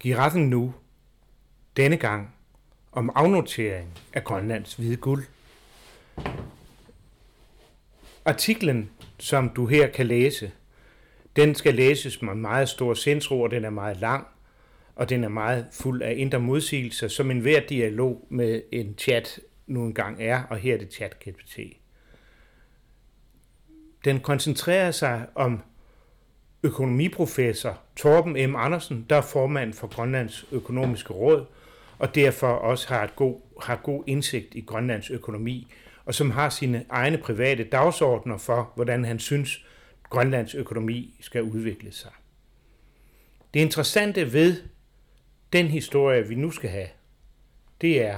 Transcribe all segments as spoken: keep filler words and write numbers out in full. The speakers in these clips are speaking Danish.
Giraffen nu, denne gang, om afnotering af Grønlands hvide guld. Artiklen, som du her kan læse, den skal læses med meget stor sindsro, og den er meget lang, og den er meget fuld af indre modsigelser, som enhver dialog med en chat nu engang er, og her er det ChatGPT. Den koncentrerer sig om økonomiprofessor Torben M. Andersen, der er formand for Grønlands Økonomiske Råd, og derfor også har, et god, har god indsigt i Grønlands økonomi, og som har sine egne private dagsordner for, hvordan han synes, Grønlands økonomi skal udvikle sig. Det interessante ved den historie, vi nu skal have, det er,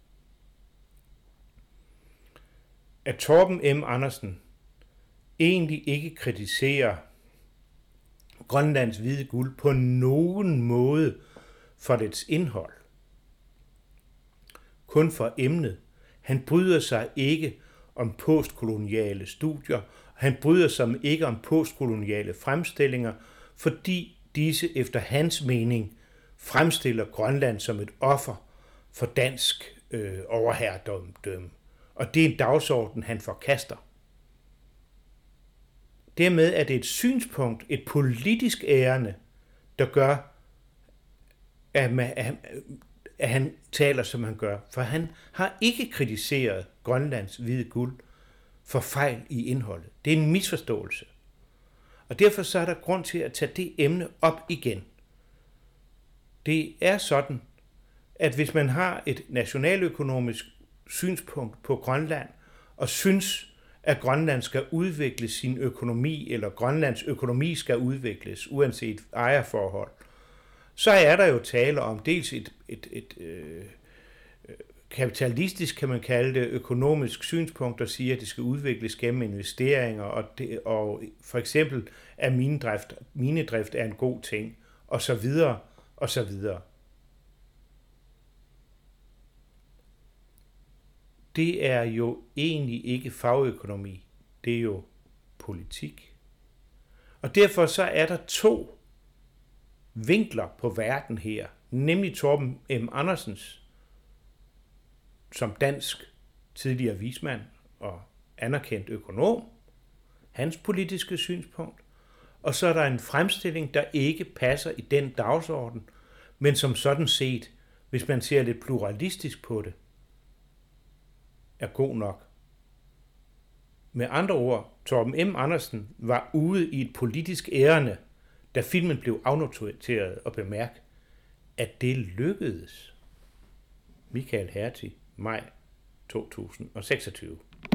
at Torben M. Andersen egentlig ikke kritiserer Grønlands hvide guld på nogen måde for dets indhold. Kun for emnet. Han bryder sig ikke om postkoloniale studier, han bryder sig ikke om postkoloniale fremstillinger, fordi disse efter hans mening fremstiller Grønland som et offer for dansk øh, overherredømme. Og det er en dagsorden, han forkaster. Dermed er det et synspunkt, et politisk ærende, der gør, at, man, at han taler, som han gør. For han har ikke kritiseret Grønlands hvide guld for fejl i indholdet. Det er en misforståelse. Og derfor så er der grund til at tage det emne op igen. Det er sådan, at hvis man har et nationaløkonomisk synspunkt på Grønland, og synes, at Grønland skal udvikle sin økonomi, eller Grønlands økonomi skal udvikles, uanset ejerforhold, så er der jo tale om dels et, et, et øh, kapitalistisk, kan man kalde det, økonomisk synspunkt, der siger, at det skal udvikles gennem investeringer, og, det, og for eksempel, at minedrift, minedrift er en god ting, og så videre, og så videre. Det er jo egentlig ikke fagøkonomi, det er jo politik. Og derfor så er der to vinkler på verden her, nemlig Torben M. Andersens, som dansk tidligere vismand og anerkendt økonom, hans politiske synspunkt, og så er der en fremstilling, der ikke passer i den dagsorden, men som sådan set, hvis man ser lidt pluralistisk på det, er god nok. Med andre ord, Torben M. Andersen var ude i et politisk ærende, da filmen blev afnoteret, og bemærk, at det lykkedes. Michael Hertie, maj to tusind og seksogtyve.